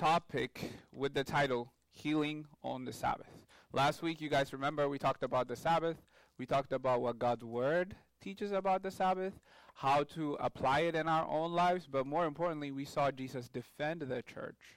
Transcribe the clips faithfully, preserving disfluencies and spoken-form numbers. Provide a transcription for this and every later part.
topic with the title Healing on the Sabbath. Last week, you guys remember we talked about the Sabbath. We talked about what God's Word teaches about the Sabbath, how to apply it in our own lives, but more importantly, we saw Jesus defend the church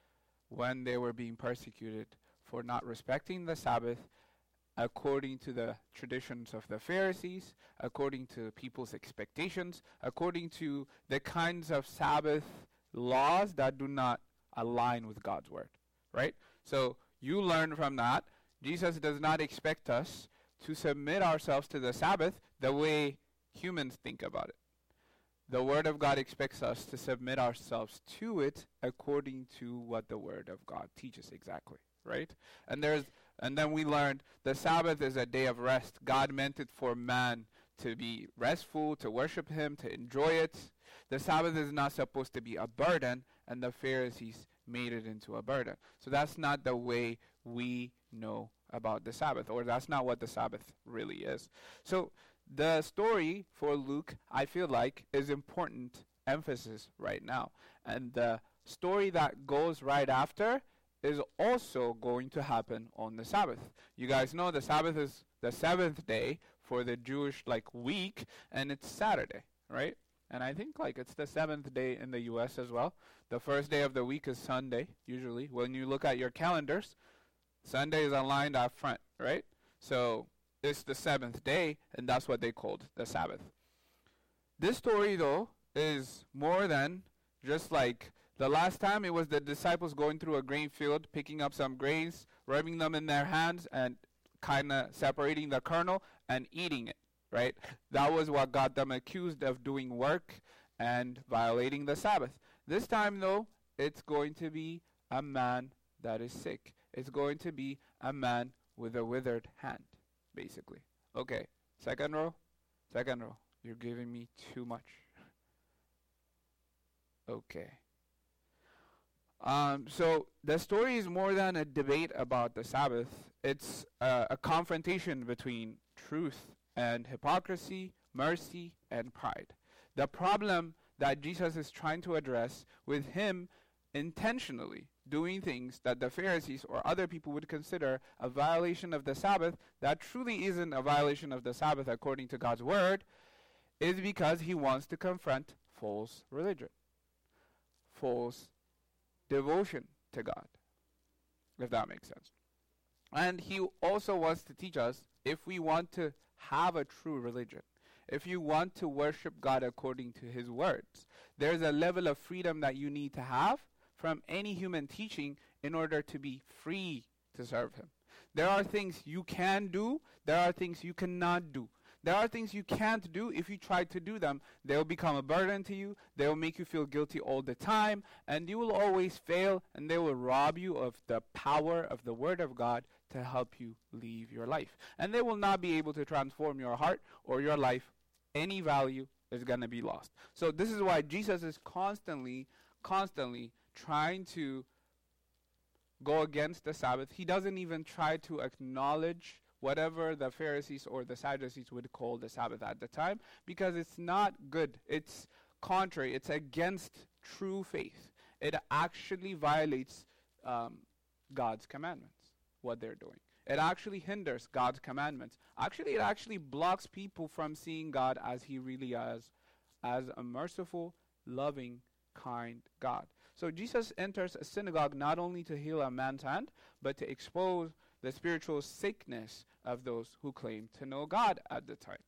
when they were being persecuted for not respecting the Sabbath according to the traditions of the Pharisees, according to people's expectations, according to the kinds of Sabbath laws that do not align with God's Word, right? So you learn from that. Jesus does not expect us to submit ourselves to the Sabbath the way humans think about it. The Word of God expects us to submit ourselves to it according to what the Word of God teaches exactly, right? And there's and then we learned the Sabbath is a day of rest. God meant it for man to be restful, to worship Him, to enjoy it. The Sabbath is not supposed to be a burden, and the Pharisees made it into a burden. So that's not the way we know about the Sabbath, or that's not what the Sabbath really is. So the story for Luke, I feel like, is important emphasis right now. And the story that goes right after is also going to happen on the Sabbath. You guys know the Sabbath is the seventh day for the Jewish like week, and it's Saturday, right? And I think like it's the seventh day in the U S as well. The first day of the week is Sunday, usually. When you look at your calendars, Sunday is aligned up front, right? So it's the seventh day, and that's what they called the Sabbath. This story, though, is more than just like the last time. It was the disciples going through a grain field, picking up some grains, rubbing them in their hands, and kind of separating the kernel and eating it, right? That was what got them accused of doing work and violating the Sabbath. This time, though, it's going to be a man that is sick. It's going to be a man with a withered hand, basically. Okay, second row, second row. You're giving me too much. Okay. Um, so the story is more than a debate about the Sabbath. It's uh, a confrontation between truth and hypocrisy, mercy and pride. The problem that Jesus is trying to address with him intentionally doing things that the Pharisees or other people would consider a violation of the Sabbath that truly isn't a violation of the Sabbath according to God's Word, is because he wants to confront false religion, false devotion to God, if that makes sense. And he also wants to teach us, if we want to have a true religion, if you want to worship God according to his words, there's a level of freedom that you need to have from any human teaching in order to be free to serve him. There are things you can do, there are things you cannot do. There are things you can't do. If you try to do them, they'll become a burden to you. They'll make you feel guilty all the time, and you will always fail, and they will rob you of the power of the Word of God to help you live your life. And they will not be able to transform your heart or your life. Any value is going to be lost. So this is why Jesus is constantly, constantly trying to go against the Sabbath. He doesn't even try to acknowledge whatever the Pharisees or the Sadducees would call the Sabbath at the time, because it's not good. It's contrary. It's against true faith. It actually violates um, God's commandments, what they're doing. It actually hinders God's commandments. Actually, it actually blocks people from seeing God as he really is, as a merciful, loving, kind God. So Jesus enters a synagogue not only to heal a man's hand, but to expose the spiritual sickness of those who claim to know God at the time.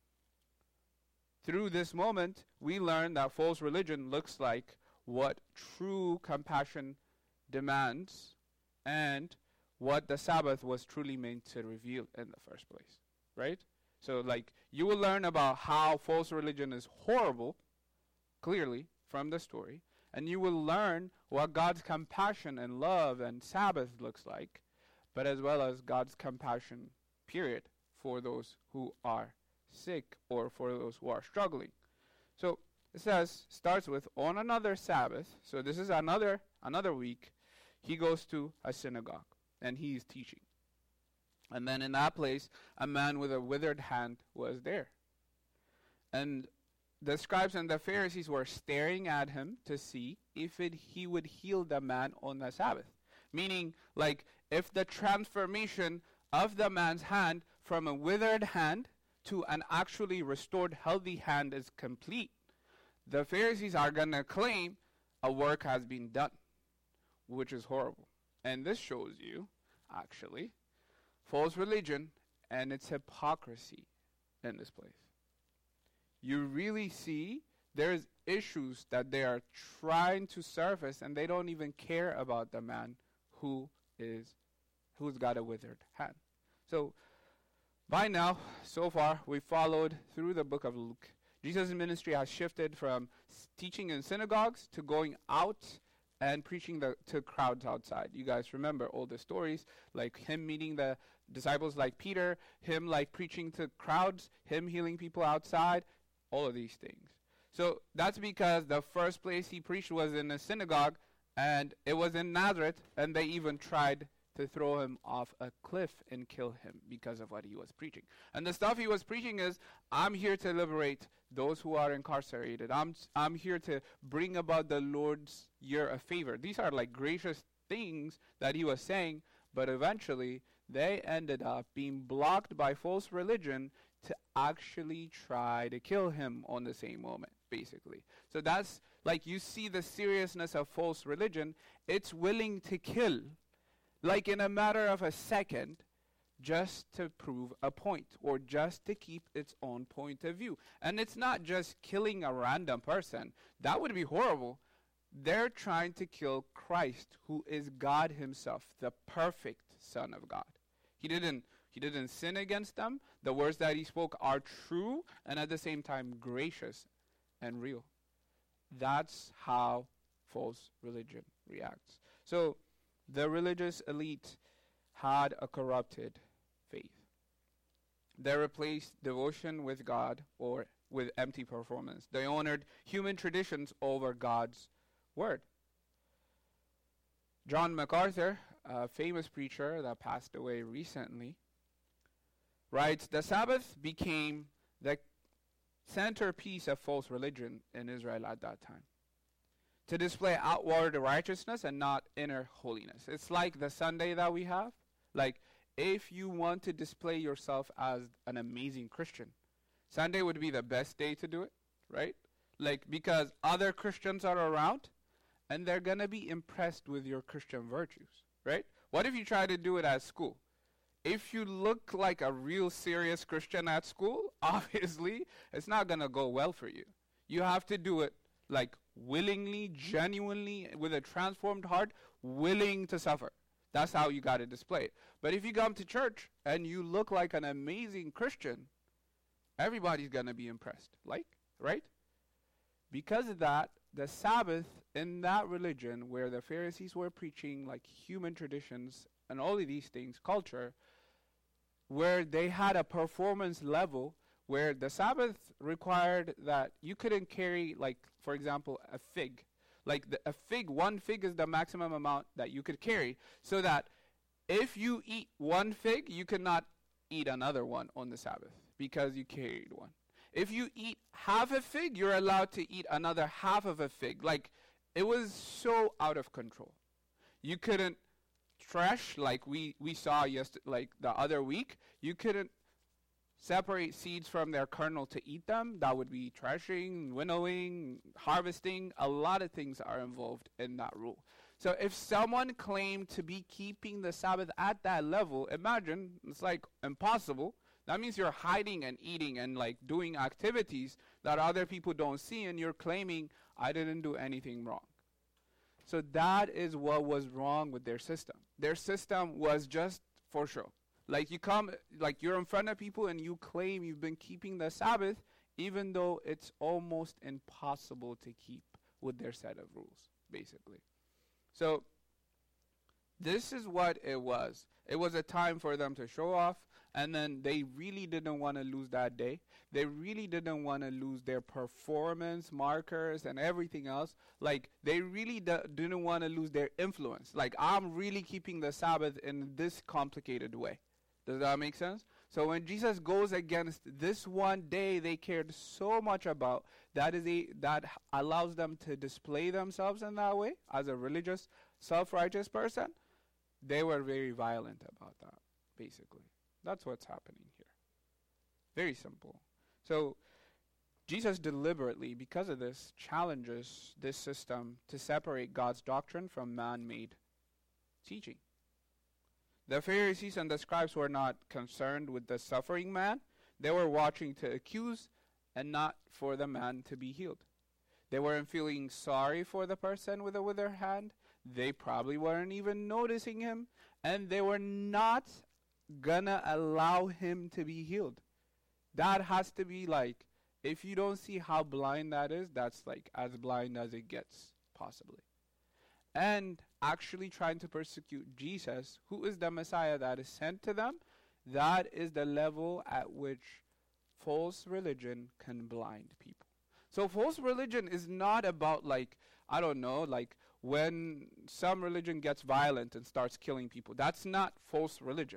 Through this moment, we learn that false religion looks like what true compassion demands and what the Sabbath was truly meant to reveal in the first place, right? So, like, you will learn about how false religion is horrible, clearly, from the story, and you will learn what God's compassion and love and Sabbath looks like, but as well as God's compassion, period, for those who are sick or for those who are struggling. So it says, starts with, on another Sabbath, so this is another another week, he goes to a synagogue, and he is teaching. And then in that place, a man with a withered hand was there. And the scribes and the Pharisees were staring at him to see if it, he would heal the man on the Sabbath. Meaning, like, if the transformation of the man's hand from a withered hand to an actually restored healthy hand is complete, the Pharisees are going to claim a work has been done, which is horrible. And this shows you, actually, false religion and its hypocrisy in this place. You really see there's issues that they are trying to surface, and they don't even care about the man who is who's got a withered hand. So by now, so far, we followed through the book of Luke. Jesus' ministry has shifted from s- teaching in synagogues to going out and preaching the, to crowds outside. You guys remember all the stories, like him meeting the disciples like Peter, him like preaching to crowds, him healing people outside, all of these things. So that's because the first place he preached was in a synagogue, and it was in Nazareth, and they even tried to throw him off a cliff and kill him because of what he was preaching. And the stuff he was preaching is, I'm here to liberate those who are incarcerated. I'm I'm here to bring about the Lord's year of favor. These are like gracious things that he was saying, but eventually they ended up being blocked by false religion to actually try to kill him on the same moment, basically. So that's, like, you see the seriousness of false religion. It's willing to kill, like in a matter of a second, just to prove a point or just to keep its own point of view. And it's not just killing a random person. That would be horrible. They're trying to kill Christ, who is God himself, the perfect Son of God. He didn't he didn't sin against them. The words that he spoke are true and at the same time gracious and real. That's how false religion reacts. So the religious elite had a corrupted faith. They replaced devotion with God or with empty performance. They honored human traditions over God's word. John MacArthur, a famous preacher that passed away recently, writes, the Sabbath became the centerpiece of false religion in Israel at that time, to display outward righteousness and not inner holiness. It's like the Sunday that we have. Like, if you want to display yourself as an amazing Christian, Sunday would be the best day to do it, right? Like, because other Christians are around, and they're going to be impressed with your Christian virtues, right? What if you try to do it at school? If you look like a real serious Christian at school, obviously, it's not going to go well for you. You have to do it, like, willingly, genuinely, with a transformed heart, willing to suffer. That's how you got to display it. But if you come to church and you look like an amazing Christian, everybody's going to be impressed. Like, right? Because of that, the Sabbath in that religion where the Pharisees were preaching like human traditions and all of these things, culture, where they had a performance level where the Sabbath required that you couldn't carry, like, for example, a fig. Like the, a fig, one fig is the maximum amount that you could carry, so that if you eat one fig, you could not eat another one on the Sabbath because you carried one. If you eat half a fig, you're allowed to eat another half of a fig. Like, it was so out of control. You couldn't trash like we, we saw yesterday, like the other week. You couldn't separate seeds from their kernel to eat them. That would be trashing, winnowing, harvesting. A lot of things are involved in that rule. So if someone claimed to be keeping the Sabbath at that level, imagine, it's like impossible. That means you're hiding and eating and like doing activities that other people don't see, and you're claiming, I didn't do anything wrong. So that is what was wrong with their system. Their system was just for show. Like you come, like you're in front of people and you claim you've been keeping the Sabbath, even though it's almost impossible to keep with their set of rules, basically. So this is what it was. It was a time for them to show off, and then they really didn't want to lose that day. They really didn't want to lose their performance markers and everything else. Like, they really d- didn't want to lose their influence. Like, I'm really keeping the Sabbath in this complicated way. Does that make sense? So when Jesus goes against this one day they cared so much about, that is a that allows them to display themselves in that way as a religious, self-righteous person, they were very violent about that, basically. That's what's happening here. Very simple. So Jesus deliberately, because of this, challenges this system to separate God's doctrine from man-made teaching. The Pharisees and the scribes were not concerned with the suffering man. They were watching to accuse and not for the man to be healed. They weren't feeling sorry for the person with a withered hand. They probably weren't even noticing him. And they were not gonna allow him to be healed. That has to be like, if you don't see how blind that is, that's like as blind as it gets, possibly. And actually trying to persecute Jesus, who is the Messiah that is sent to them, that is the level at which false religion can blind people. So false religion is not about like, I don't know, like when some religion gets violent and starts killing people. That's not false religion.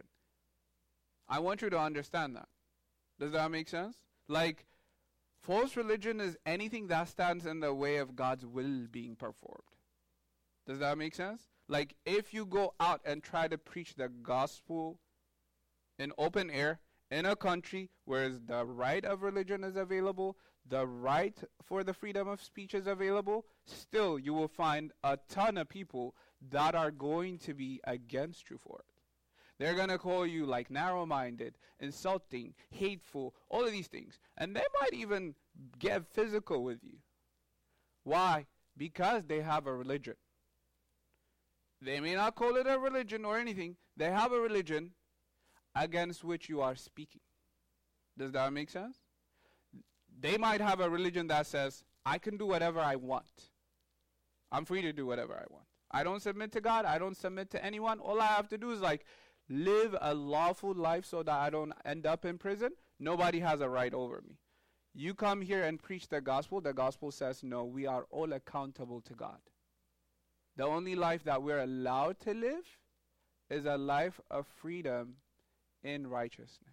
I want you to understand that. Does that make sense? Like, false religion is anything that stands in the way of God's will being performed. Does that make sense? Like, if you go out and try to preach the gospel in open air, in a country where the right of religion is available, the right for the freedom of speech is available, still you will find a ton of people that are going to be against you for it. They're going to call you like narrow-minded, insulting, hateful, all of these things. And they might even get physical with you. Why? Because they have a religion. They may not call it a religion or anything. They have a religion against which you are speaking. Does that make sense? They might have a religion that says, I can do whatever I want. I'm free to do whatever I want. I don't submit to God. I don't submit to anyone. All I have to do is like live a lawful life so that I don't end up in prison. Nobody has a right over me. You come here and preach the gospel. The gospel says, no, we are all accountable to God. The only life that we're allowed to live is a life of freedom in righteousness.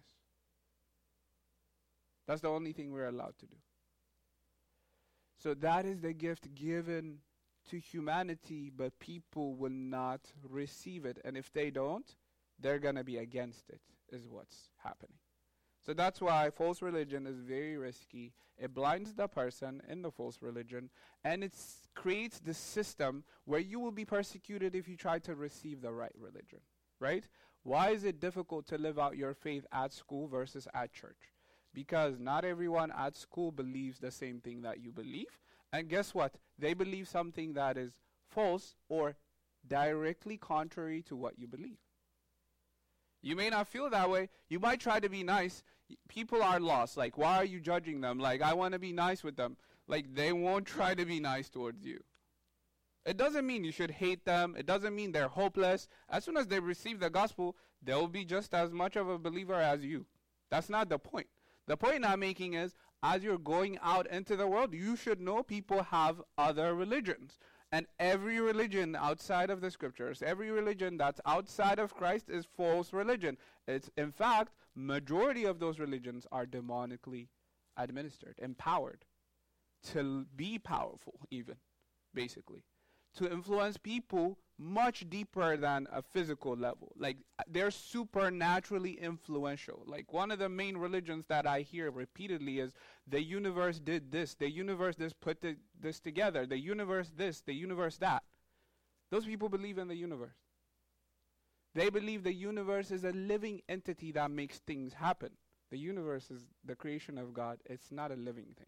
That's the only thing we're allowed to do. So that is the gift given to humanity, but people will not receive it. And if they don't, they're going to be against it, is what's happening. So that's why false religion is very risky. It blinds the person in the false religion, and it creates this system where you will be persecuted if you try to receive the right religion, right? Why is it difficult to live out your faith at school versus at church? Because not everyone at school believes the same thing that you believe. And guess what? They believe something that is false or directly contrary to what you believe. You may not feel that way. You might try to be nice. People are lost. Like, why are you judging them? Like, I want to be nice with them. Like, they won't try to be nice towards you. It doesn't mean you should hate them. It doesn't mean they're hopeless. As soon as they receive the gospel, they'll be just as much of a believer as you. That's not the point. The point I'm making is, as you're going out into the world, you should know people have other religions. And every religion outside of the scriptures, every religion that's outside of Christ is false religion. It's, in fact, majority of those religions are demonically administered, empowered to l- be powerful even, basically. To influence people much deeper than a physical level. Like, they're supernaturally influential. Like, one of the main religions that I hear repeatedly is, the universe did this, the universe this put the, this together, the universe this, the universe that. Those people believe in the universe. They believe the universe is a living entity that makes things happen. The universe is the creation of God. It's not a living thing.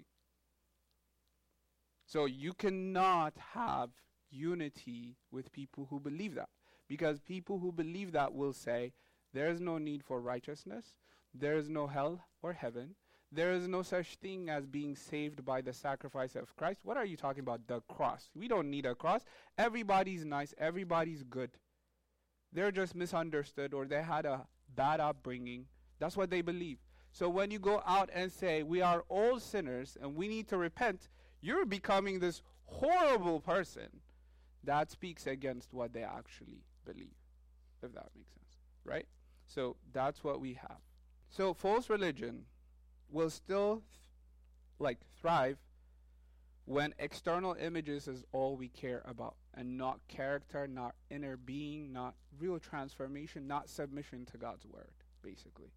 So you cannot have unity with people who believe that, because people who believe that will say there is no need for righteousness, there is no hell or heaven, there is no such thing as being saved by the sacrifice of Christ. What are you talking about? The cross. We don't need a cross. Everybody's nice, everybody's good. They're just misunderstood, or they had a bad upbringing. That's what they believe. So when you go out and say we are all sinners and we need to repent, you're becoming this horrible person that speaks against what they actually believe, if that makes sense, right? So that's what we have. So false religion will still th- like thrive when external images is all we care about, and not character, not inner being, not real transformation, not submission to God's word, basically.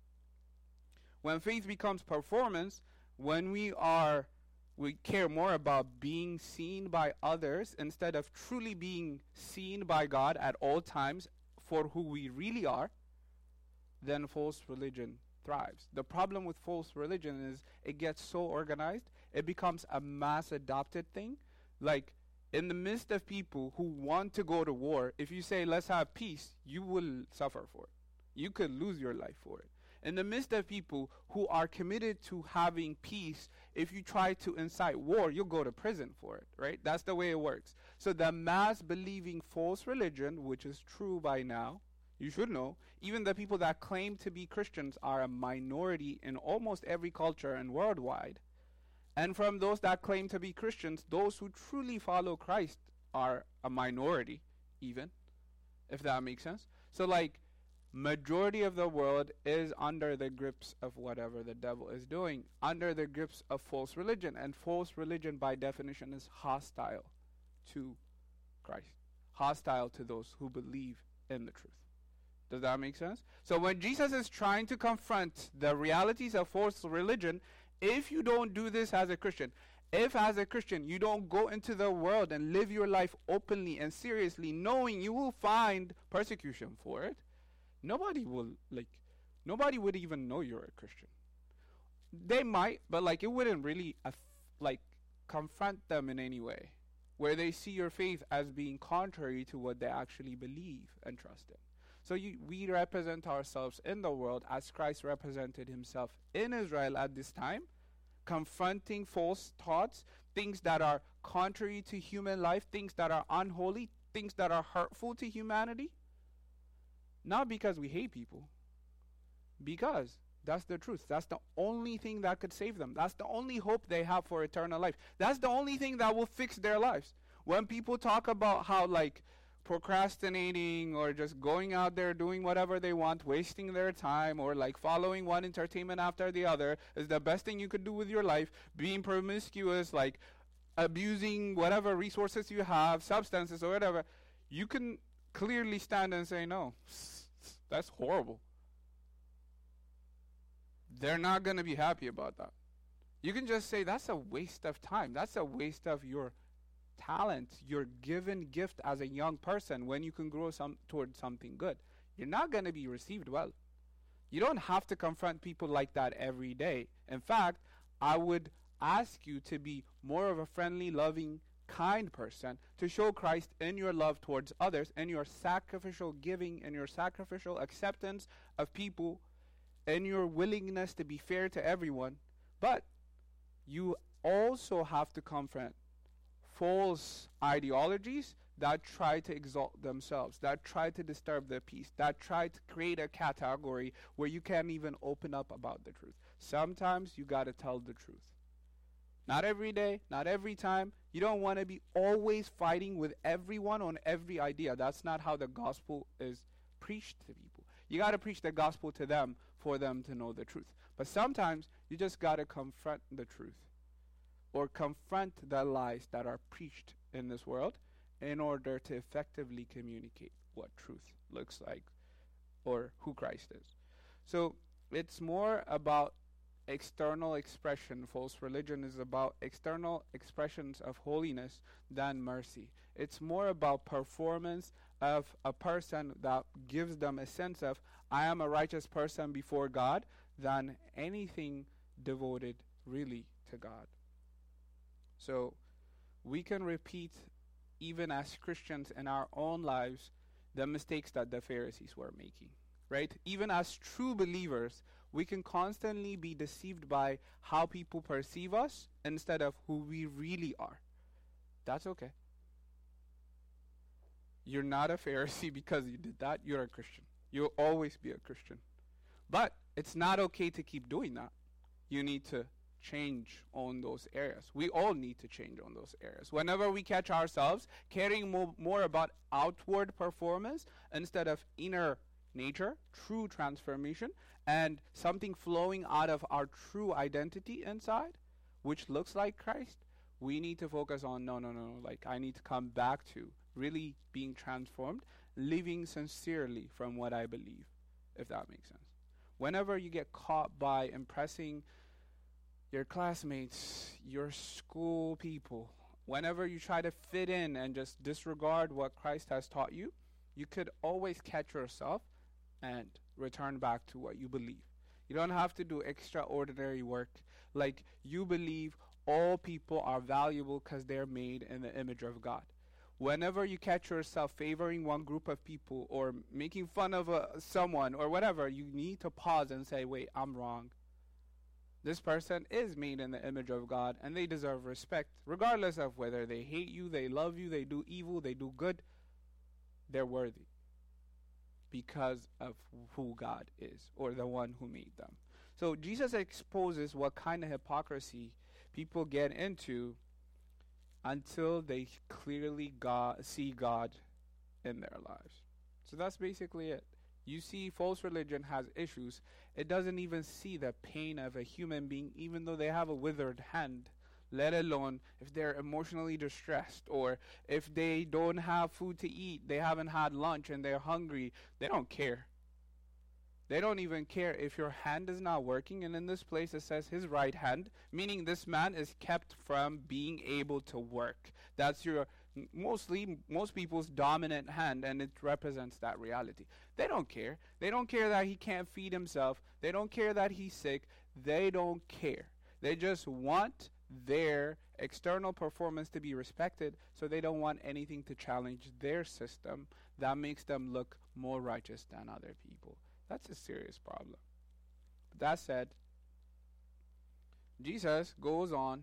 When faith becomes performance, when we are we care more about being seen by others instead of truly being seen by God at all times for who we really are, then false religion thrives. The problem with false religion is it gets so organized, it becomes a mass adopted thing. Like, in the midst of people who want to go to war, if you say, let's have peace, you will suffer for it. You could lose your life for it. In the midst of people who are committed to having peace, if you try to incite war, you'll go to prison for it, right? That's the way it works. So the mass believing false religion, which is true by now, you should know, even the people that claim to be Christians are a minority in almost every culture and worldwide. And from those that claim to be Christians, those who truly follow Christ are a minority, even, if that makes sense. So, like, majority of the world is under the grips of whatever the devil is doing, under the grips of false religion. And false religion, by definition, is hostile to Christ, hostile to those who believe in the truth. Does that make sense? So when Jesus is trying to confront the realities of false religion, if you don't do this as a Christian, if as a Christian you don't go into the world and live your life openly and seriously, knowing you will find persecution for it, nobody will, like, nobody would even know you're a Christian. They might, but, like, it wouldn't really, aff- like, confront them in any way, where they see your faith as being contrary to what they actually believe and trust in. So you, we represent ourselves in the world as Christ represented himself in Israel at this time, confronting false thoughts, things that are contrary to human life, things that are unholy, things that are hurtful to humanity. Not because we hate people, because that's the truth. That's the only thing that could save them. That's the only hope they have for eternal life. That's the only thing that will fix their lives. When people talk about how, like, procrastinating or just going out there doing whatever they want, wasting their time, or like following one entertainment after the other is the best thing you could do with your life, being promiscuous, like abusing whatever resources you have, substances or whatever, you can clearly stand and say, no, that's horrible. They're not going to be happy about that. You can just say, that's a waste of time. That's a waste of your talent, your given gift as a young person, when you can grow some towards something good. You're not going to be received well. You don't have to confront people like that every day. In fact, I would ask you to be more of a friendly, loving, kind person, to show Christ in your love towards others, in your sacrificial giving, in your sacrificial acceptance of people, in your willingness to be fair to everyone. But you also have to confront false ideologies that try to exalt themselves, that try to disturb the peace, that try to create a category where you can't even open up about the truth. Sometimes you got to tell the truth. Not every day, not every time. You don't want to be always fighting with everyone on every idea. That's not how the gospel is preached to people. You got to preach the gospel to them for them to know the truth. But sometimes you just got to confront the truth, or confront the lies that are preached in this world, in order to effectively communicate what truth looks like or who Christ is. So it's more about external expression. False religion is about external expressions of holiness than mercy. It's more about performance of a person that gives them a sense of, I am a righteous person before God, than anything devoted really to God. So we can repeat, even as Christians in our own lives, the mistakes that the Pharisees were making, right? Even as true believers, we can constantly be deceived by how people perceive us instead of who we really are. That's okay. You're not a Pharisee because you did that. You're a Christian. You'll always be a Christian. But it's not okay to keep doing that. You need to change on those areas. We all need to change on those areas. Whenever we catch ourselves caring more, more about outward performance instead of inner nature, true transformation, and something flowing out of our true identity inside, which looks like Christ, we need to focus on no, no, no, like I need to come back to really being transformed, living sincerely from what I believe, if that makes sense. Whenever you get caught by impressing your classmates, your school people, whenever you try to fit in and just disregard what Christ has taught you, you could always catch yourself and return back to what you believe. You don't have to do extraordinary work. Like, you believe all people are valuable because they're made in the image of God. Whenever you catch yourself favoring one group of people or making fun of uh, someone or whatever, you need to pause and say, wait, I'm wrong. This person is made in the image of God, and they deserve respect, regardless of whether they hate you, they love you, they do evil, they do good. They're worthy because of who God is, or the one who made them. So Jesus exposes what kind of hypocrisy people get into until they clearly God, see God in their lives. So that's basically it. You see, false religion has issues. It doesn't even see the pain of a human being, even though they have a withered hand, let alone if they're emotionally distressed or if they don't have food to eat, they haven't had lunch and they're hungry. They don't care. They don't even care if your hand is not working. And in this place it says his right hand, meaning this man is kept from being able to work. That's your mostly most people's dominant hand, and it represents that reality. They don't care. They don't care that he can't feed himself. They don't care that he's sick. They don't care. They just want their external performance to be respected, so they don't want anything to challenge their system that makes them look more righteous than other people. That's a serious problem. But that said, Jesus goes on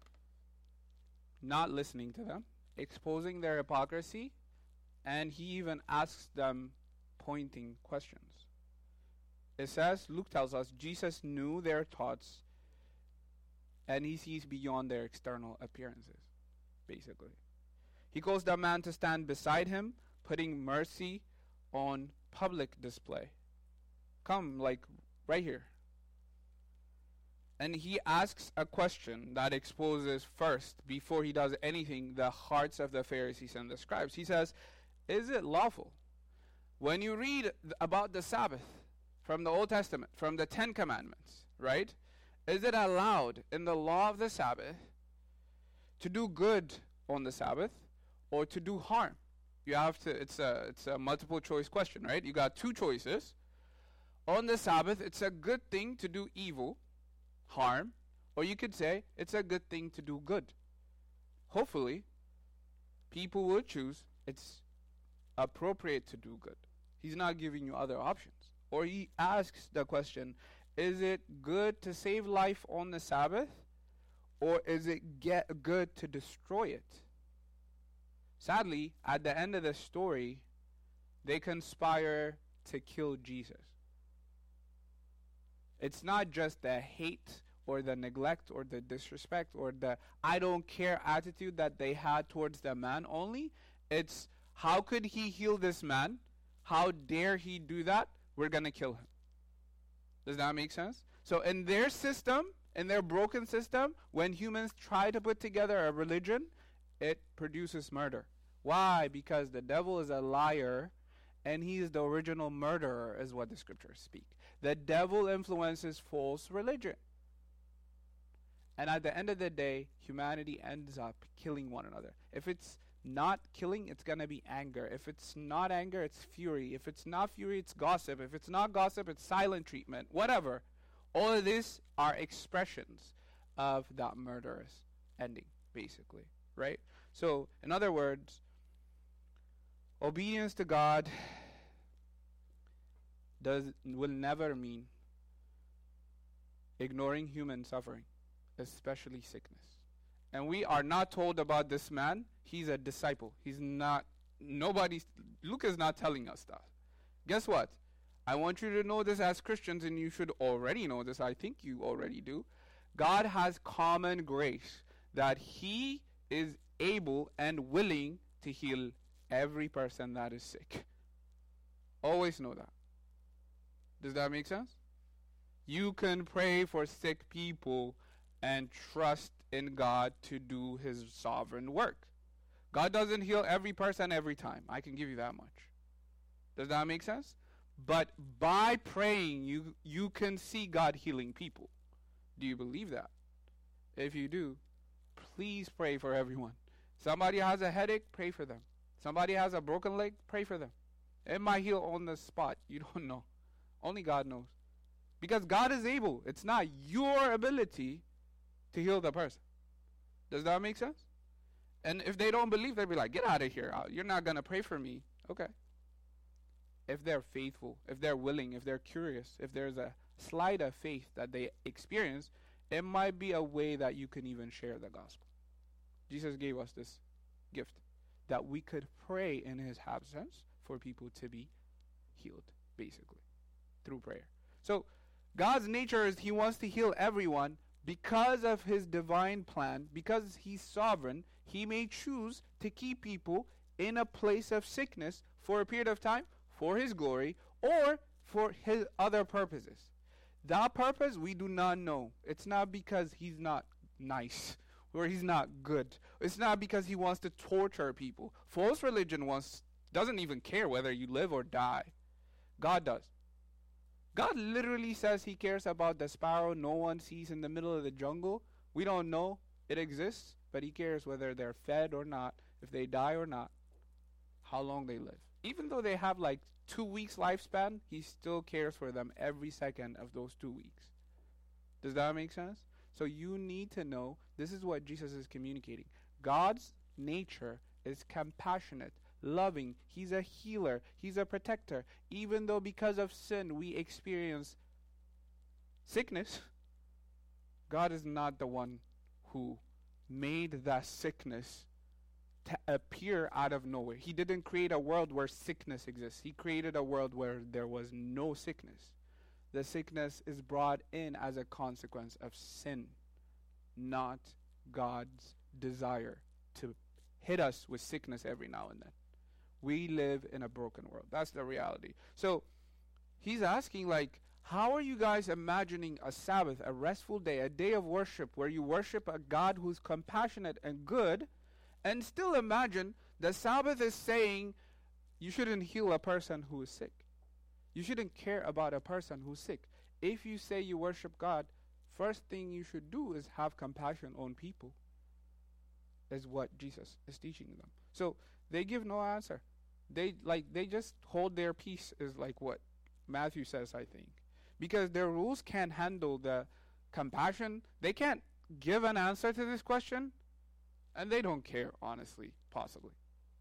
not listening to them, exposing their hypocrisy, and he even asks them pointing questions. It says, Luke tells us, Jesus knew their thoughts, and he sees beyond their external appearances, basically. He calls the man to stand beside him, putting mercy on public display. Come, like, right here. And he asks a question that exposes first, before he does anything, the hearts of the Pharisees and the scribes. He says, is it lawful? When you read th- about the Sabbath from the Old Testament, from the Ten Commandments, right? Is it allowed in the law of the Sabbath to do good on the Sabbath or to do harm? You have to, it's a, it's a multiple choice question, right? You got two choices. On the Sabbath, it's a good thing to do evil, harm, or you could say it's a good thing to do good. Hopefully, people will choose it's appropriate to do good. He's not giving you other options. Or he asks the question, is it good to save life on the Sabbath, or is it get good to destroy it? Sadly, at the end of the story, they conspire to kill Jesus. It's not just the hate or the neglect or the disrespect or the I don't care attitude that they had towards the man only. It's how could he heal this man? How dare he do that? We're going to kill him. Does that make sense? So in their system, in their broken system, when humans try to put together a religion, it produces murder. Why? Because the devil is a liar, and he is the original murderer, is what the scriptures speak. The devil influences false religion. And at the end of the day, humanity ends up killing one another. If it's not killing, it's going to be anger. If it's not anger, it's fury. If it's not fury, it's gossip. If it's not gossip, it's silent treatment. Whatever. All of these are expressions of that murderous ending, basically. Right? So, in other words, obedience to God does will never mean ignoring human suffering, especially sickness. And we are not told about this man. He's a disciple. He's not, nobody's, Luke is not telling us that. Guess what? I want you to know this as Christians, and you should already know this. I think you already do. God has common grace that he is able and willing to heal every person that is sick. Always know that. Does that make sense? You can pray for sick people and trust in God to do his sovereign work. God doesn't heal every person every time. I can give you that much. Does that make sense? But by praying, you you can see God healing people. Do you believe that? If you do, please pray for everyone. Somebody has a headache, pray for them. Somebody has a broken leg, pray for them. It might heal on the spot. You don't know. Only God knows. Because God is able. It's not your ability to heal the person. Does that make sense? And if they don't believe, they'll be like, get out of here. You're not going to pray for me. Okay. If they're faithful, if they're willing, if they're curious, if there's a slight of faith that they experience, it might be a way that you can even share the gospel. Jesus gave us this gift, that we could pray in his absence for people to be healed, basically, through prayer. So God's nature is he wants to heal everyone. Because of his divine plan, because he's sovereign, he may choose to keep people in a place of sickness for a period of time for his glory or for his other purposes. That purpose we do not know. It's not because he's not nice or he's not good. It's not because he wants to torture people. False religion wants doesn't even care whether you live or die. God does. God literally says he cares about the sparrow no one sees in the middle of the jungle. We don't know it exists, but he cares whether they're fed or not, if they die or not, how long they live. Even though they have like two weeks lifespan, he still cares for them every second of those two weeks. Does that make sense? So you need to know this is what Jesus is communicating. God's nature is compassionate, loving. He's a healer. He's a protector. Even though because of sin we experience sickness, God is not the one who made that sickness to appear out of nowhere. He didn't create a world where sickness exists. He created a world where there was no sickness. The sickness is brought in as a consequence of sin, not God's desire to hit us with sickness every now and then. We live in a broken world. That's the reality. So he's asking, like, how are you guys imagining a Sabbath, a restful day, a day of worship where you worship a God who's compassionate and good, and still imagine the Sabbath is saying you shouldn't heal a person who is sick. You shouldn't care about a person who's sick. If you say you worship God, first thing you should do is have compassion on people, is what Jesus is teaching them. So they give no answer. They like they just hold their peace, is like what Matthew says, I think. Because their rules can't handle the compassion. They can't give an answer to this question. And they don't care, honestly, possibly.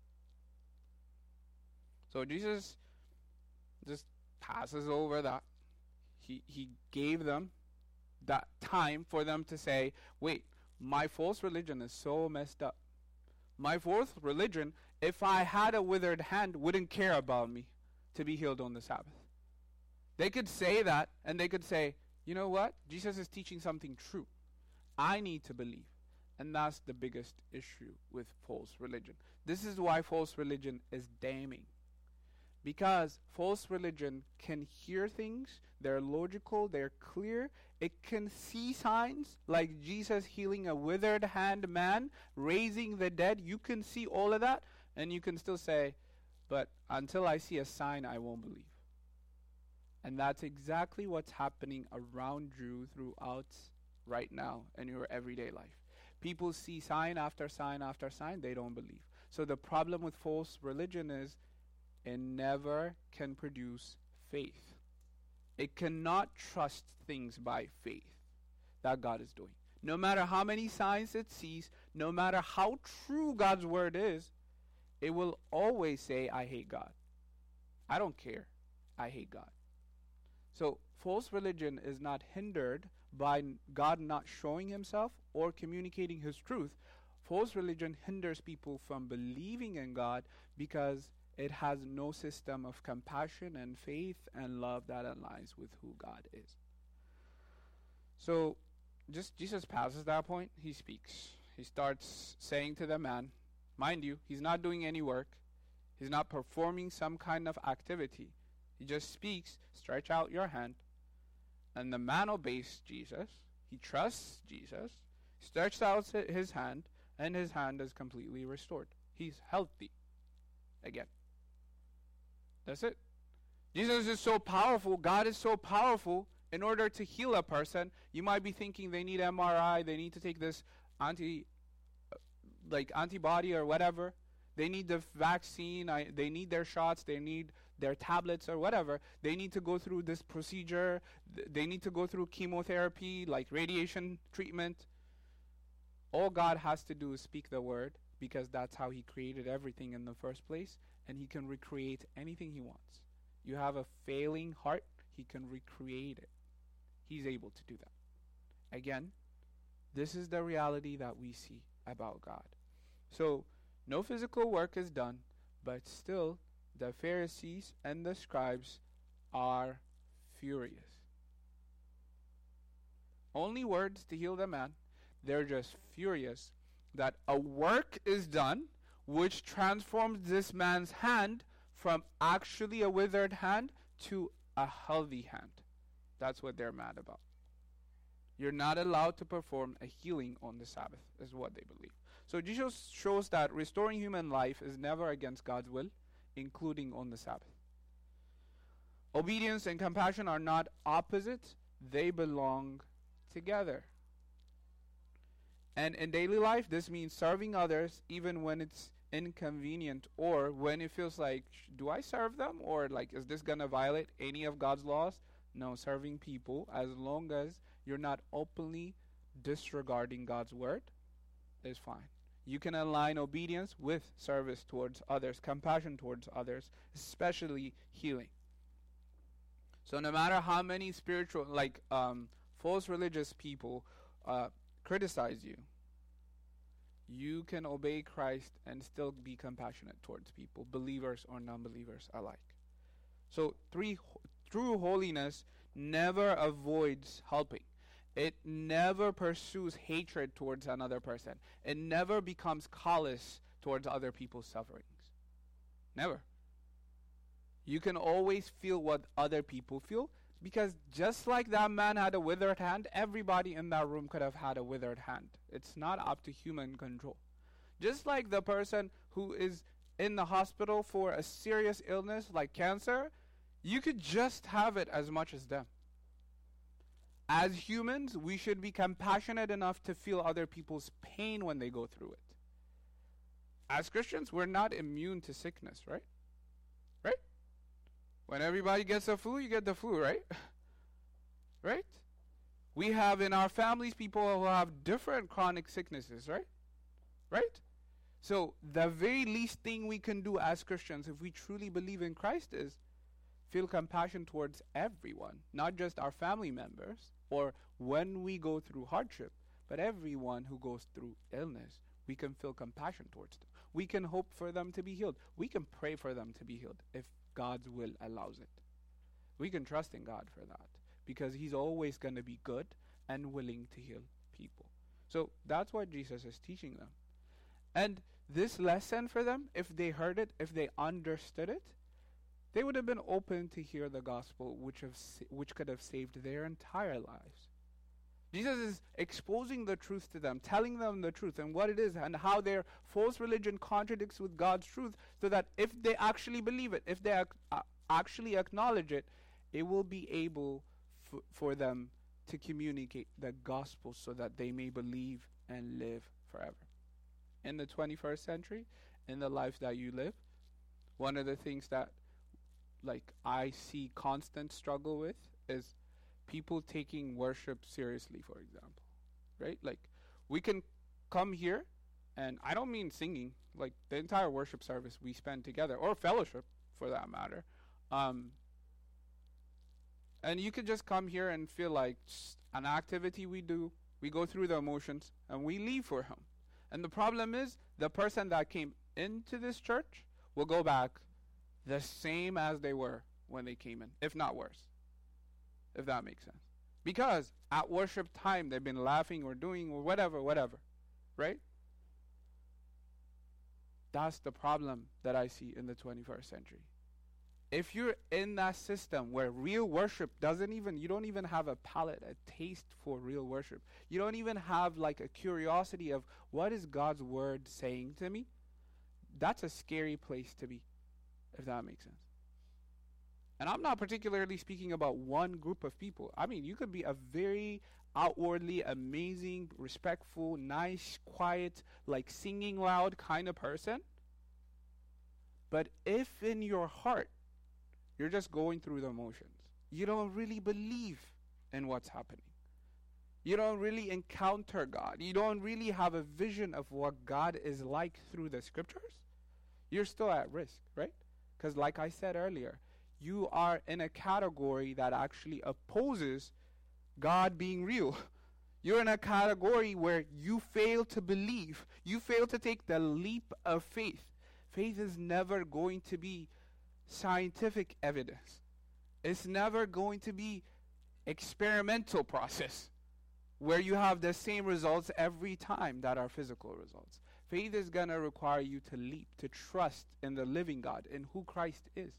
So Jesus just passes over that. He he gave them that time for them to say, wait, my false religion is so messed up. My false religion, if I had a withered hand, wouldn't care about me to be healed on the Sabbath. They could say that, and they could say, you know what? Jesus is teaching something true. I need to believe. And that's the biggest issue with false religion. This is why false religion is damning. Because false religion can hear things, they're logical, they're clear. It can see signs, like Jesus healing a withered hand man, raising the dead. You can see all of that, and you can still say, but until I see a sign, I won't believe. And that's exactly what's happening around you throughout right now in your everyday life. People see sign after sign after sign, they don't believe. So the problem with false religion is it never can produce faith. It cannot trust things by faith that God is doing. No matter how many signs it sees, no matter how true God's word is, it will always say, I hate God. I don't care. I hate God. So false religion is not hindered by God not showing himself or communicating his truth. False religion hinders people from believing in God because it has no system of compassion and faith and love that aligns with who God is. So just Jesus passes that point. He speaks. He starts saying to the man, mind you, he's not doing any work. He's not performing some kind of activity. He just speaks, stretch out your hand. And the man obeys Jesus. He trusts Jesus, stretches out his hand, and his hand is completely restored. He's healthy again. That's it. Jesus is so powerful. God is so powerful. In order to heal a person, you might be thinking they need M R I, they need to take this anti, like antibody or whatever. They need the vaccine, I, they need their shots, they need their tablets or whatever. They need to go through this procedure. Th- they need to go through chemotherapy, like radiation treatment. All God has to do is speak the word, because that's how he created everything in the first place, and he can recreate anything he wants. You have a failing heart, he can recreate it. He's able to do that. Again, this is the reality that we see about God. So, no physical work is done, but still, the Pharisees and the scribes are furious. Only words to heal the man. They're just furious that a work is done which transforms this man's hand from actually a withered hand to a healthy hand. That's what they're mad about. You're not allowed to perform a healing on the Sabbath, is what they believe. So Jesus shows that restoring human life is never against God's will, including on the Sabbath. Obedience and compassion are not opposites, they belong together. And in daily life, this means serving others even when it's inconvenient, or when it feels like, do I serve them? Or like, is this going to violate any of God's laws? No, serving people, as long as you're not openly disregarding God's word, is fine. You can align obedience with service towards others, compassion towards others, especially healing. So no matter how many spiritual, like um, false religious people uh, criticize you, you can obey Christ and still be compassionate towards people, believers or non-believers alike. So three, true holiness never avoids helping. It never pursues hatred towards another person. It never becomes callous towards other people's sufferings. Never. You can always feel what other people feel, because just like that man had a withered hand, everybody in that room could have had a withered hand. It's not up to human control. Just like the person who is in the hospital for a serious illness like cancer, you could just have it as much as them. As humans, we should be compassionate enough to feel other people's pain when they go through it. As Christians, we're not immune to sickness, right? Right? When everybody gets the flu, you get the flu, right? Right? We have in our families people who have different chronic sicknesses, right? Right? So the very least thing we can do as Christians, if we truly believe in Christ, is feel compassion towards everyone, not just our family members, or when we go through hardship, but everyone who goes through illness. We can feel compassion towards them. We can hope for them to be healed. We can pray for them to be healed if God's will allows it. We can trust in God for that, because he's always going to be good and willing to heal people. So that's what Jesus is teaching them. And this lesson for them, if they heard it, if they understood it, they would have been open to hear the gospel, which have sa- which could have saved their entire lives. Jesus is exposing the truth to them, telling them the truth and what it is, and how their false religion contradicts with God's truth, so that if they actually believe it, if they ac- uh, actually acknowledge it, it will be able f- for them to communicate the gospel so that they may believe and live forever. In the twenty-first century, in the life that you live, one of the things that like I see constant struggle with is people taking worship seriously, for example, right? Like, we can come here, and I don't mean singing, like the entire worship service we spend together, or fellowship for that matter, um, and you could just come here and feel like an activity we do, we go through the emotions, and we leave for him. And the problem is, the person that came into this church will go back the same as they were when they came in, if not worse, if that makes sense. Because at worship time, they've been laughing or doing or whatever, whatever, right? That's the problem that I see in the twenty-first century. If you're in that system where real worship doesn't even, you don't even have a palate, a taste for real worship. You don't even have like a curiosity of what is God's word saying to me. That's a scary place to be, if that makes sense. And I'm not particularly speaking about one group of people. I mean, you could be a very outwardly amazing, respectful, nice, quiet, like singing loud kind of person. But if in your heart, you're just going through the motions, you don't really believe in what's happening, you don't really encounter God, you don't really have a vision of what God is like through the scriptures, you're still at risk, right? Because like I said earlier, you are in a category that actually opposes God being real. You're in a category where you fail to believe. You fail to take the leap of faith. Faith is never going to be scientific evidence. It's never going to be experimental process where you have the same results every time that are physical results. Faith is going to require you to leap, to trust in the living God, in who Christ is.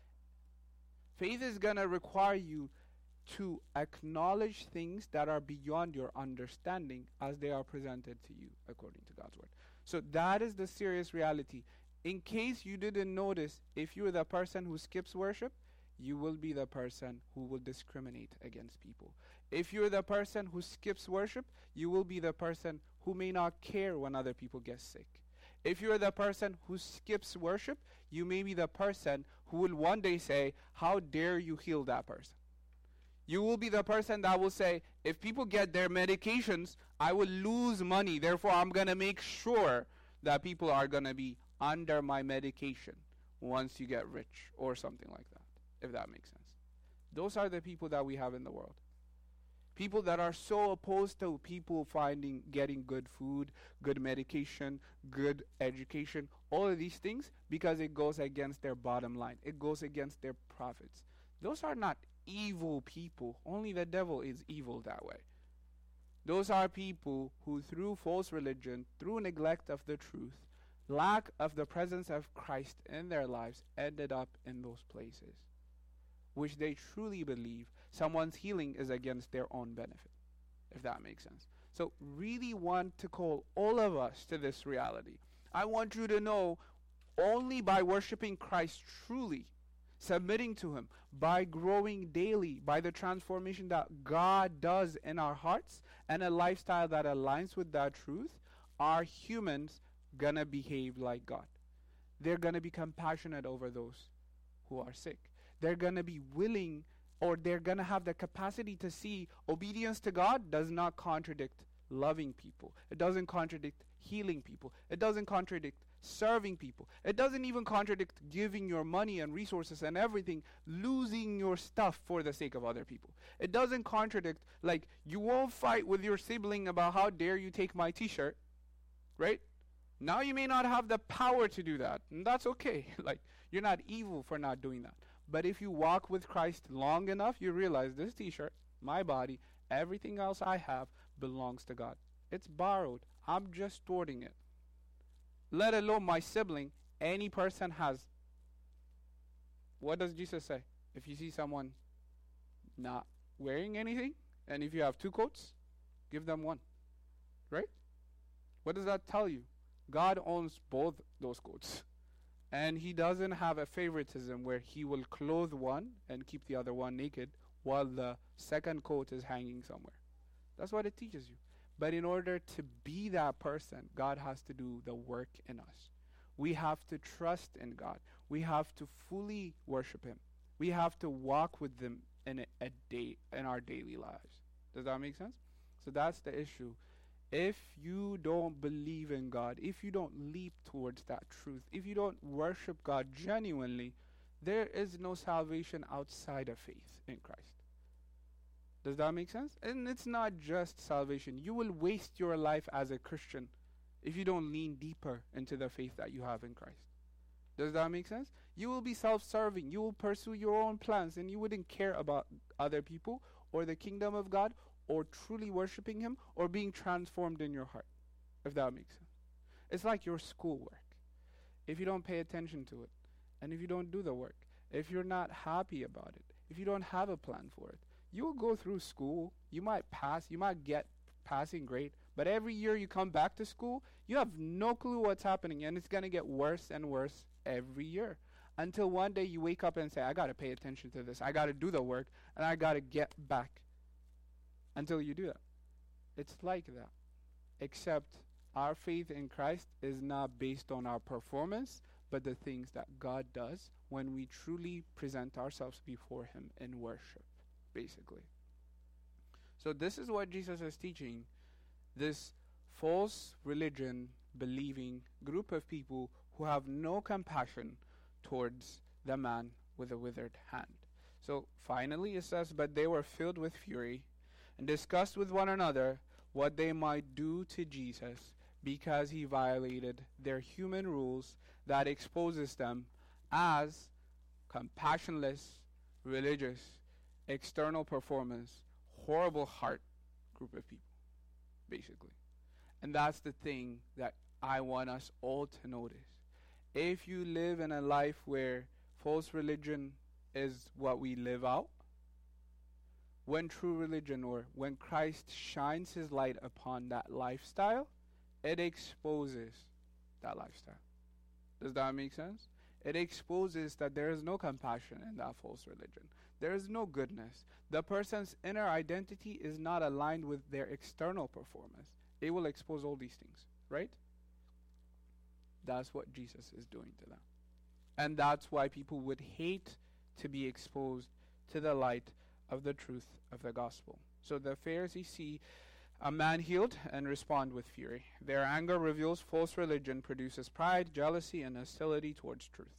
Faith is going to require you to acknowledge things that are beyond your understanding as they are presented to you according to God's word. So that is the serious reality. In case you didn't notice, if you're the person who skips worship, you will be the person who will discriminate against people. If you're the person who skips worship, you will be the person who may not care when other people get sick. If you're the person who skips worship, you may be the person who will one day say, how dare you heal that person? You will be the person that will say, if people get their medications, I will lose money. Therefore, I'm going to make sure that people are going to be under my medication once you get rich or something like that, if that makes sense. Those are the people that we have in the world. People that are so opposed to people finding, getting good food, good medication, good education, all of these things, because it goes against their bottom line. It goes against their profits. Those are not evil people. Only the devil is evil that way. Those are people who, through false religion, through neglect of the truth, lack of the presence of Christ in their lives, ended up in those places, which they truly believe someone's healing is against their own benefit, if that makes sense. So really want to call all of us to this reality. I want you to know, only by worshiping Christ truly, submitting to him, by growing daily, by the transformation that God does in our hearts, and a lifestyle that aligns with that truth, are humans gonna behave like God. They're gonna be compassionate over those who are sick. They're gonna be willing, or they're gonna have the capacity to see obedience to God does not contradict loving people. It doesn't contradict healing people. It doesn't contradict serving people. It doesn't even contradict giving your money and resources and everything, losing your stuff for the sake of other people. It doesn't contradict, like, you won't fight with your sibling about how dare you take my t-shirt, right? Now you may not have the power to do that, and that's okay. Like, you're not evil for not doing that. But if you walk with Christ long enough, you realize this t-shirt, my body, everything else I have belongs to God. It's borrowed. I'm just storing it. Let alone my sibling, any person has. What does Jesus say? If you see someone not wearing anything, and if you have two coats, give them one. Right? What does that tell you? God owns both those coats. And he doesn't have a favoritism where he will clothe one and keep the other one naked while the second coat is hanging somewhere. That's what it teaches you. But in order to be that person, God has to do the work in us. We have to trust in God. We have to fully worship him. We have to walk with him in a, a day in our daily lives. Does that make sense? So that's the issue. If you don't believe in God, if you don't leap towards that truth, if you don't worship God genuinely, there is no salvation outside of faith in Christ. Does that make sense? And it's not just salvation. You will waste your life as a Christian if you don't lean deeper into the faith that you have in Christ. Does that make sense? You will be self-serving. You will pursue your own plans, and you wouldn't care about other people or the kingdom of God or truly worshiping him or being transformed in your heart, if that makes sense. It's like your schoolwork. If you don't pay attention to it, and if you don't do the work, if you're not happy about it, if you don't have a plan for it, you will go through school. You might pass. You might get passing grade. But every year you come back to school, you have no clue what's happening. And it's going to get worse and worse every year. Until one day you wake up and say, I got to pay attention to this. I got to do the work. And I got to get back. Until you do that. It's like that. Except our faith in Christ is not based on our performance, but the things that God does when we truly present ourselves before Him in worship, basically. So this is what Jesus is teaching this false religion believing group of people who have no compassion towards the man with a withered hand. So finally it says, but they were filled with fury and discussed with one another what they might do to Jesus, because he violated their human rules that exposes them as compassionless, religious, external performance, horrible heart group of people, basically. And that's the thing that I want us all to notice. If you live in a life where false religion is what we live out, when true religion, or when Christ shines his light upon that lifestyle, it exposes that lifestyle. Does that make sense? It exposes that there is no compassion in that false religion. There is no goodness. The person's inner identity is not aligned with their external performance. It will expose all these things, right? That's what Jesus is doing to them. And that's why people would hate to be exposed to the light of the truth of the gospel. So the Pharisees see a man healed and respond with fury. Their anger reveals false religion, produces pride, jealousy, and hostility towards truth.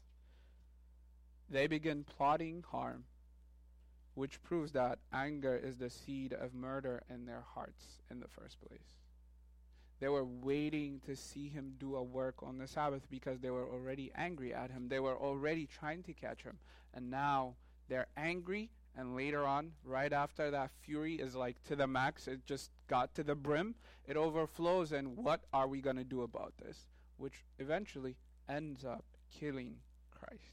They begin plotting harm, which proves that anger is the seed of murder in their hearts in the first place. They were waiting to see him do a work on the Sabbath because they were already angry at him. They were already trying to catch him. And now they're angry, and later on, right after that fury is like to the max, it just got to the brim, it overflows, and what are we going to do about this? Which eventually ends up killing Christ.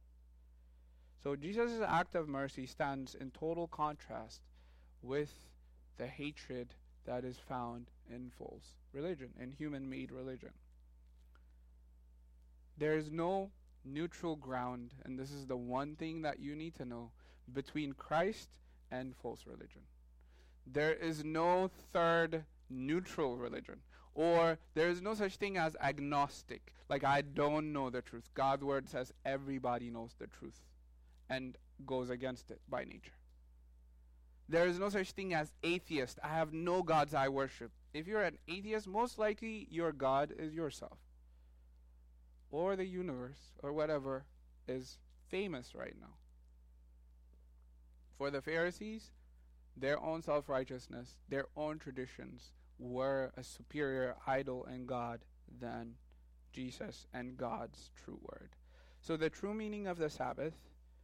So Jesus' act of mercy stands in total contrast with the hatred that is found in false religion, in human-made religion. There is no neutral ground, and this is the one thing that you need to know, between Christ and false religion. There is no third neutral religion, or there is no such thing as agnostic, like I don't know the truth. God's word says everybody knows the truth and goes against it by nature. There is no such thing as atheist. I have no gods I worship. If you're an atheist, most likely your God is yourself, or the universe, or whatever is famous right now. For the Pharisees, their own self-righteousness, their own traditions were a superior idol and God than Jesus and God's true word. So the true meaning of the Sabbath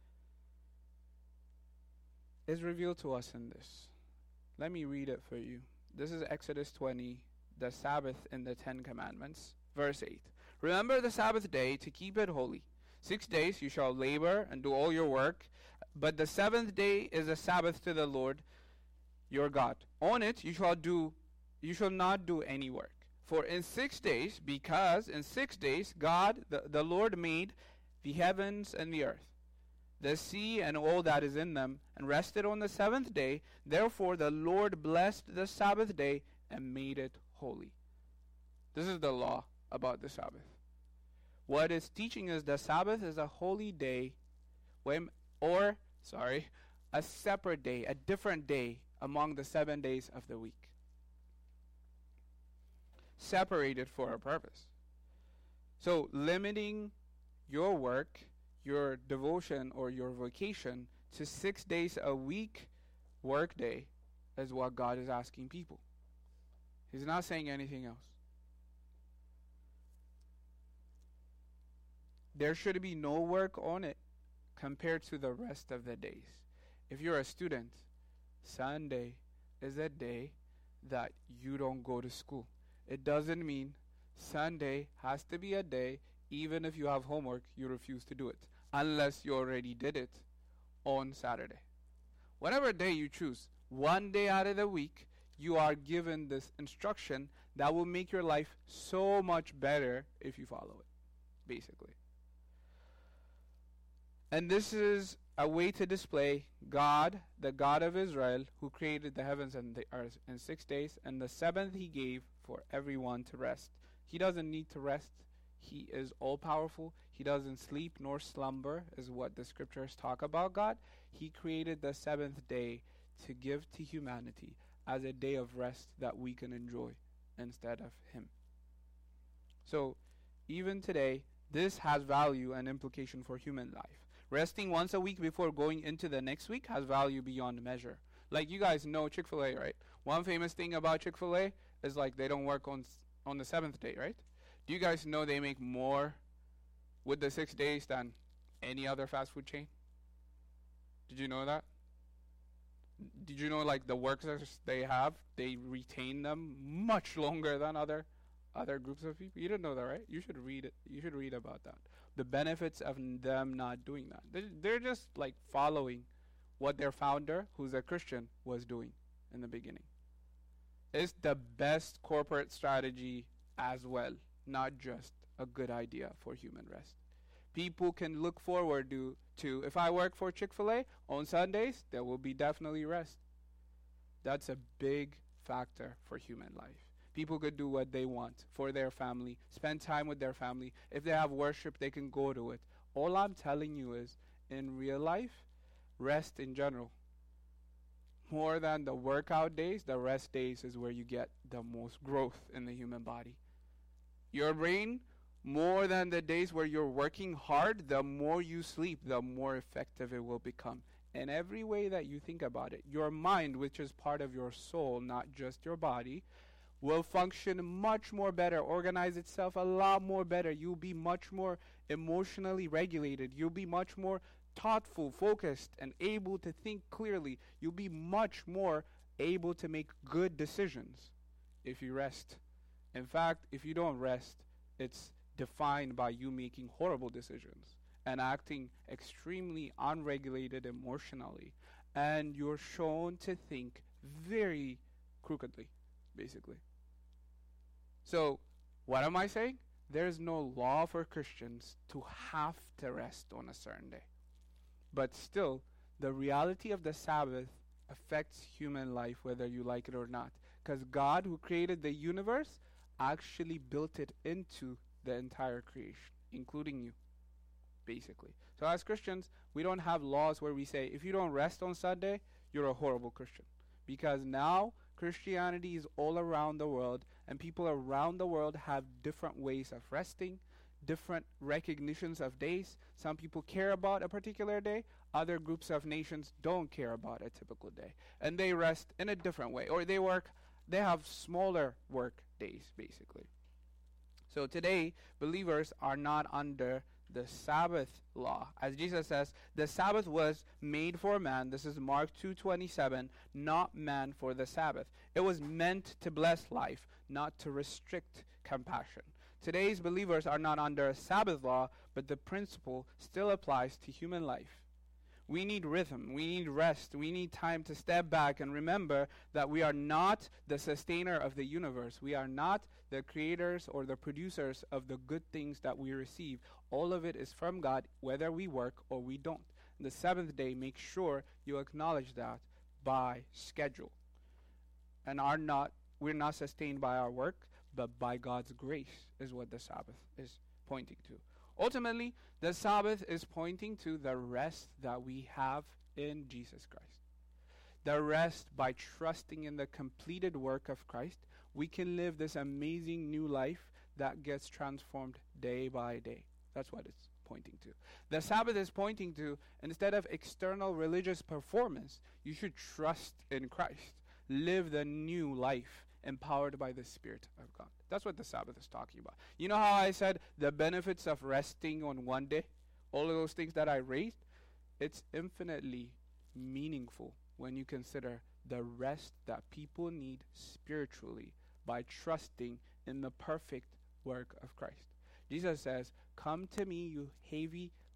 is revealed to us in this. Let me read it for you. This is Exodus twenty, the Sabbath in the Ten Commandments, verse eight. Remember the Sabbath day to keep it holy. Six days you shall labor and do all your work, but the seventh day is a Sabbath to the Lord your God. On it you shall do, you shall not do any work. For in six days, because in six days God, the, the Lord made the heavens and the earth, the sea and all that is in them, and rested on the seventh day. Therefore the Lord blessed the Sabbath day and made it holy. This is the law about the Sabbath. What it's teaching is the Sabbath is a holy day, when, or, sorry, a separate day, a different day among the seven days of the week. Separated for a purpose. So limiting your work, your devotion, or your vocation to six days a week work day is what God is asking people. He's not saying anything else. There should be no work on it compared to the rest of the days. If you're a student, Sunday is a day that you don't go to school. It doesn't mean Sunday has to be a day, even if you have homework, you refuse to do it. unless you already did it on Saturday. Whatever day you choose, one day out of the week, you are given this instruction that will make your life so much better if you follow it, basically. And this is a way to display God, the God of Israel, who created the heavens and the earth in six days, and the seventh he gave for everyone to rest. He doesn't need to rest. He is all-powerful. He doesn't sleep nor slumber, is what the scriptures talk about God. He created the seventh day to give to humanity as a day of rest that we can enjoy instead of him. So, even today, this has value and implication for human life. Resting once a week before going into the next week has value beyond measure. Like, you guys know Chick-fil-A, right? One famous thing about Chick-fil-A is like they don't work on on the seventh day, right? Do you guys know they make more with the six days than any other fast food chain? Did you know that? Did you know, like, the workers they have, they retain them much longer than other other groups of people? You didn't know that, right? You should read it. You should read about that. The benefits of them not doing that. They're, they're just like following what their founder, who's a Christian, was doing in the beginning. It's the best corporate strategy as well, not just a good idea for human rest. People can look forward to, to if I work for Chick-fil-A on Sundays, there will be definitely rest. That's a big factor for human life. People could do what they want for their family, spend time with their family. If they have worship, they can go to it. All I'm telling you is, in real life, rest in general. More than the workout days, the rest days is where you get the most growth in the human body. Your brain, more than the days where you're working hard, the more you sleep, the more effective it will become. In every way that you think about it, your mind, which is part of your soul, not just your body, will function much more better, organize itself a lot more better. You'll be much more emotionally regulated. You'll be much more thoughtful, focused, and able to think clearly. You'll be much more able to make good decisions if you rest. In fact, if you don't rest, it's defined by you making horrible decisions and acting extremely unregulated emotionally. And you're shown to think very crookedly, basically. So, what am I saying? There's no law for Christians to have to rest on a certain day. But still, the reality of the Sabbath affects human life whether you like it or not. Because God, who created the universe, actually built it into the entire creation, including you, basically. So as Christians, we don't have laws where we say, if you don't rest on Sunday, you're a horrible Christian. Because now, Christianity is all around the world, and people around the world have different ways of resting, different recognitions of days. Some people care about a particular day. Other groups of nations don't care about a typical day. And they rest in a different way. Or they work, they have smaller work days, basically. So today, believers are not under the Sabbath law. As Jesus says, the Sabbath was made for man. This is Mark two twenty-seven, not man for the Sabbath. It was meant to bless life, not to restrict compassion. Today's believers are not under a Sabbath law, but the principle still applies to human life. We need rhythm, we need rest, we need time to step back and remember that we are not the sustainer of the universe. We are not the creators or the producers of the good things that we receive. All of it is from God, whether we work or we don't. The seventh day, make sure you acknowledge that by schedule. And are not we're not sustained by our work, but by God's grace is what the Sabbath is pointing to. Ultimately, the Sabbath is pointing to the rest that we have in Jesus Christ. The rest by trusting in the completed work of Christ, we can live this amazing new life that gets transformed day by day. That's what it's pointing to. The Sabbath is pointing to, instead of external religious performance, you should trust in Christ. Live the new life empowered by the Spirit of God. That's what the Sabbath is talking about. You know how I said the benefits of resting on one day? All of those things that I raised? It's infinitely meaningful when you consider the rest that people need spiritually by trusting in the perfect work of Christ. Jesus says, "Come to me, you heavy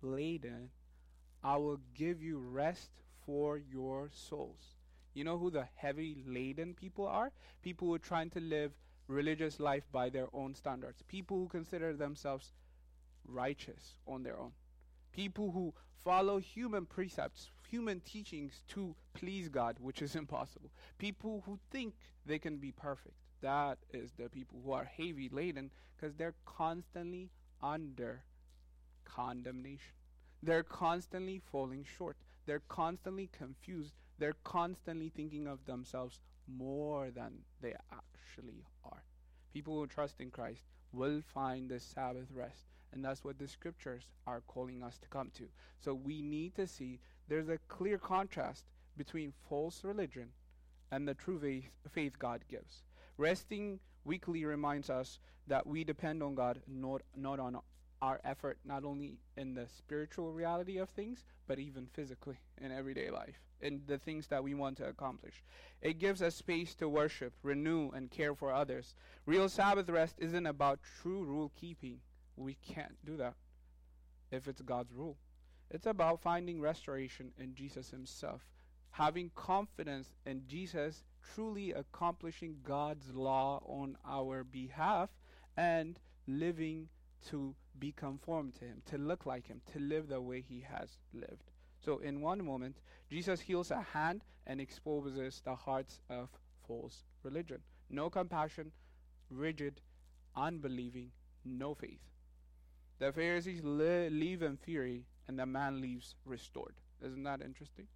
laden, I will give you rest for your souls. You know who the heavy laden people are? People who are trying to live religious life by their own standards. People who consider themselves righteous on their own. People who follow human precepts, human teachings to please God, which is impossible. People who think they can be perfect. That is the people who are heavy laden because they're constantly under condemnation. They're constantly falling short. They're constantly confused. They're constantly thinking of themselves more than they actually are. People who trust in Christ will find the Sabbath rest. And that's what the scriptures are calling us to come to. So we need to see there's a clear contrast between false religion and the true faith, faith God gives. Resting weekly reminds us that we depend on God, not, not on our effort, not only in the spiritual reality of things, but even physically in everyday life, in the things that we want to accomplish. It gives us space to worship, renew, and care for others. Real Sabbath rest isn't about true rule keeping. We can't do that if it's God's rule. It's about finding restoration in Jesus himself, having confidence in Jesus truly accomplishing God's law on our behalf, and living to be conformed to him, to look like him, to live the way he has lived. So in one moment, Jesus heals a hand and exposes the hearts of false religion. No compassion, rigid, unbelieving, no faith. The Pharisees li- leave in fury, and the man leaves restored. Isn't that interesting?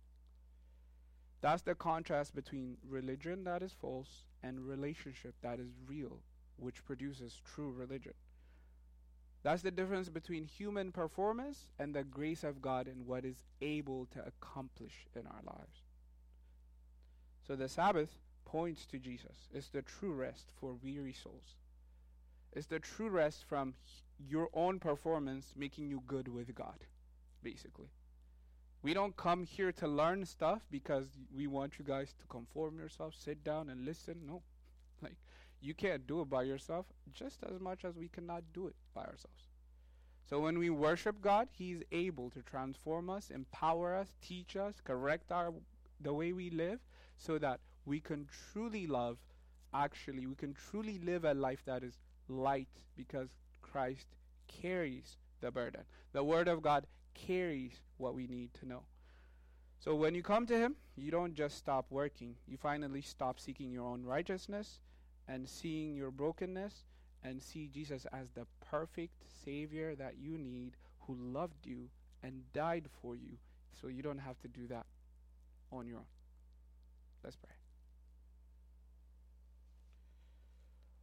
That's the contrast between religion that is false and relationship that is real, which produces true religion. That's the difference between human performance and the grace of God and what is able to accomplish in our lives. So the Sabbath points to Jesus. It's the true rest for weary souls. It's the true rest from your own performance making you good with God, basically. We don't come here to learn stuff because we want you guys to conform yourself, sit down and listen. No. Like, you can't do it by yourself just as much as we cannot do it by ourselves. So when we worship God, he's able to transform us, empower us, teach us, correct our the way we live so that we can truly love, actually, we can truly live a life that is light because Christ carries the burden. The Word of God carries what we need to know. So when you come to him, you don't just stop working. You finally stop seeking your own righteousness and seeing your brokenness and see Jesus as the perfect Savior that you need, who loved you and died for you so you don't have to do that on your own. Let's pray.